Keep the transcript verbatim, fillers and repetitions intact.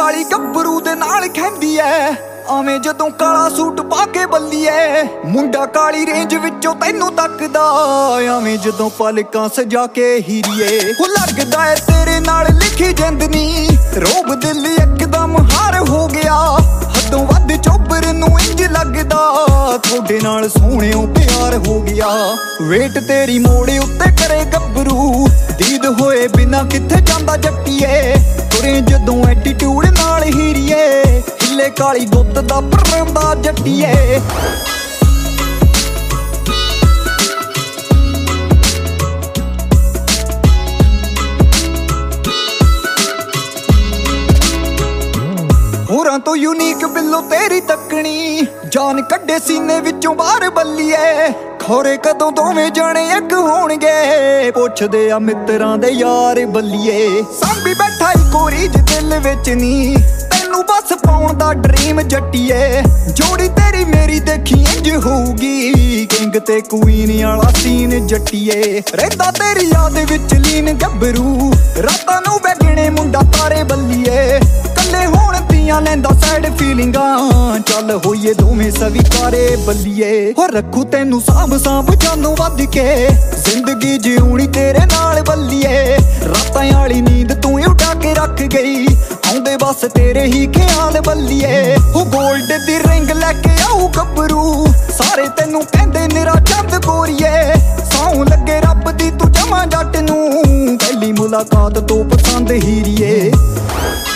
ਕਾਲੀ ਗੱਭਰੂ ਦੇ ਨਾਲ ਖੈਂਦੀ ਐ ਆਵੇਂ ਜਦੋਂ ਕਾਲਾ ਸੂਟ ਪਾ ਕੇ ਬੱਲੀਏ। ਮੁੰਡਾ ਕਾਲੀ ਰੇਂਜ ਵਿੱਚੋਂ ਤੈਨੂੰ ਤੱਕਦਾ ਆਵੇਂ ਜਦੋਂ ਪਲਕਾਂ ਸਜਾ ਕੇ ਹੀਰੀਏ। ਉਹ ਲੱਗਦਾ ਏ ਤੇਰੇ ਨਾਲ ਲਿਖੀ ਜਿੰਦਨੀ ਰੋਬ ਦਿਲ ਇੱਕਦਮ ਹਾਰ ਹੋ ਗਿਆ। ਹੱਦੋਂ ਵੱਧ ਚੋਬਰ ਨੂੰ ਇੰਜ ਲੱਗਦਾ ਤੁਹਾਡੇ ਨਾਲ ਸੋਹਣਿਓ ਪਿਆਰ ਹੋ ਗਿਆ। ਵੇਟ ਤੇਰੀ ਮੋੜੇ ਉੱਤੇ ਕਰੇ ਗੱਭਰੂ ਦੀਦ ਹੋਏ ਬਿਨਾ ਕਿੱਥੇ ਜਾਂਦਾ ਜੱਟੀਏ। ਤੁਰੇ ਜਦੋਂ ਐਟੀਟਿਊਡ ਨਾਲ ਹੀਰੀਏ ਹਿੱਲੇ ਕਾਲੀ ਗੁੱਤ ਦਾ ਪਰੰਦਾ ਜੱਟੀਏ। ਹੋਰਾਂ ਤੋਂ ਯੂਨੀਕ ਬਿੱਲੋ ਤੇਰੀ ਤੱਕਣੀ ਜਾਨ ਕੱਢੇ ਸੀਨੇ ਵਿੱਚੋਂ ਬਾਹਰ ਬੱਲੀਏ। ਖੋਰੇ ਕਦੋਂ ਦੋਵੇਂ ਜਾਣੇ ਇੱਕ ਹੋਣਗੇ ਪੁੱਛਦੇ ਆ ਮਿੱਤਰਾਂ ਦੇ ਯਾਰ ਬੱਲੀਏ। ਸਾਂਭੀ ਬੈਠਾ ਈ ਕੋਰੀ ਜ ਦਿਲ ਵਿੱਚ ਨੀ ਤੈਨੂੰ ਬਸ ਪਾਉਣ ਦਾ ਡ੍ਰੀਮ ਜੱਟੀਏ। ਜੋੜੀ ਤੇਰੀ ਮੇਰੀ ਦੇਖੀ ਇੰਜ ਹੋਊਗੀ ਕਿੰਗ ਤੇ ਕੁਈਨ ਵਾਲਾ ਸੀਨ ਜੱਟੀਏ। ਰਹਿੰਦਾ ਤੇਰੀ ਯਾਦ ਵਿੱਚ ਲੀਨ ਗੱਭਰੂ ਰਾਤਾਂ ਨੂੰ ਬੈਗਣੇ ਮੁੰਡਾ ਤਾਰੇ ਬੱਲੀਏ। ਕੱਲੇ ਹੋਣ ਦੀਆਂ ਲੈਂਦਾ ਸੈਡ ਫੀਲਿੰਗਾਂ ਚੱਲ ਹੋਈਏ ਦੋਵੇਂ ਸਵੀਕਾਰੇ ਬੱਲੀਏ। ਹੋ ਰੱਖੂ ਤੈਨੂੰ ਸਾਂਭ ਸਾਂਭ ਜਾਨੋਂ ਵੱਧ ਕੇ ਜ਼ਿੰਦਗੀ ਜਿਉਣੀ ਤੇਰੇ ਨਾਲ ਬੱਲੀਏ। ਰਾਤਾਂ ਵਾਲੀ ਨੀਂਦ ਤੂੰ ਉਡਾ ਕੇ ਰੱਖ ਗਈ ਆਉਂਦੇ ਬਸ ਤੇਰੇ ਹੀ ਖਿਆਲ ਬੱਲੀਏ। ਉਹ ਗੋਲਡ ਦੀ ਰਿੰਗ ਲੈ ਕੇ ਆਊ ਗੱਭਰੂ ਸਾਰੇ ਤੈਨੂੰ ਕਹਿੰਦੇ ਨਿਰਾ ਚੰਦ ਗੋਰੀਏ। ਸੌਂ ਲੱਗੇ ਰੱਬ ਦੀ ਤੂੰ ਜਮਾਂ ਜੱਟ ਨੂੰ ਪਹਿਲੀ ਮੁਲਾਕਾਤ ਤੋਂ ਪਸੰਦ ਹੀਰੀਏ।